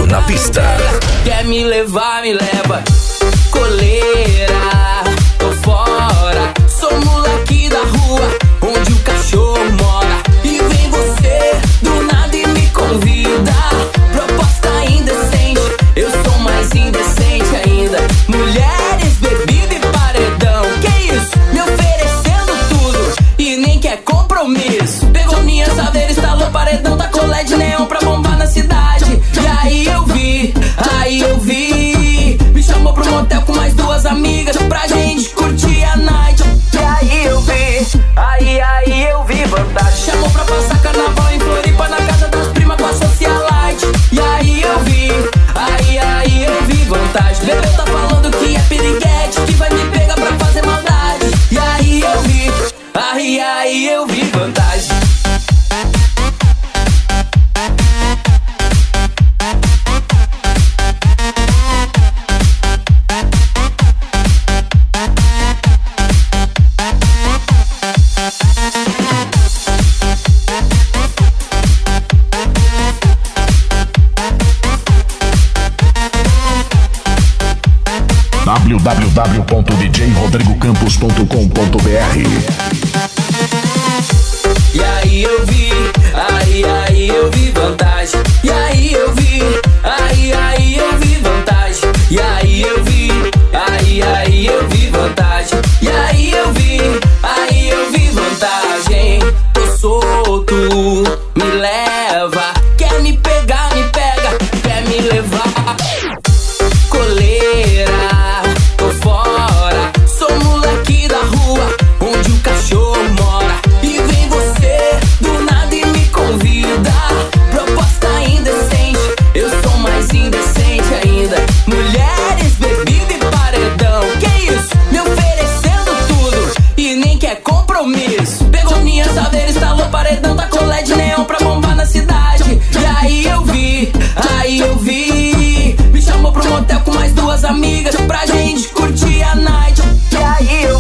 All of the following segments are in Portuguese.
Pedro na pista. Quer me levar, me leva. Coleira, tô fora. Sou moleque da rua, onde o cachorro mora. E vem você, do nada e me convida. Proposta indecente, eu sou mais indecente ainda. Mulheres, bebida e paredão. Que isso? Me oferecendo tudo e nem quer compromisso. Pegou minha saveira, instalou paredão, tacou LED neon pra bombar na cidade. E aí eu vi, me chamou pro motel com mais duas amigas pra gente curtir a night. E aí eu vi vantagem. Chamou pra passar carnaval em Floripa na casa das primas com a socialite. E aí eu vi vantagem. Bebê tá falando que é piriguete, que vai me pegar pra fazer maldade. E aí eu vi vantagem. www.djrodrigocampos.com.br. E aí eu vi vantagem. E aí eu vi vantagem. E aí eu vi vantagem. E aí eu vi vantagem. Tô solto, me leva. Quer me pegar, me pega. Quer me levar. Coleira, tô fora. Sou moleque da rua, onde o cachorro mora. E vem você, do nada e me convida. Proposta indecente, eu sou mais indecente ainda. Mulheres, bebida e paredão. Que isso? Me oferecendo tudo e nem quer compromisso. Pegou minha saveira, instalou paredão, tacou LED neon pra bombar na cidade. E aí eu vi, me chamou pro motel com mais duas amigas pra gente curtir a night. E aí eu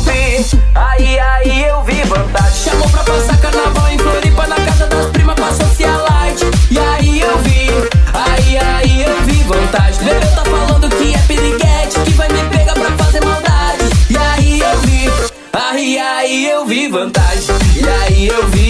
vi vantagem. Chamou pra passar carnaval em Floripa na casa das primas com a socialite. E aí eu vi vantagem. Bebê tá falando que é piriguete, que vai me pegar pra fazer maldade. E aí eu vi vantagem. E aí eu vi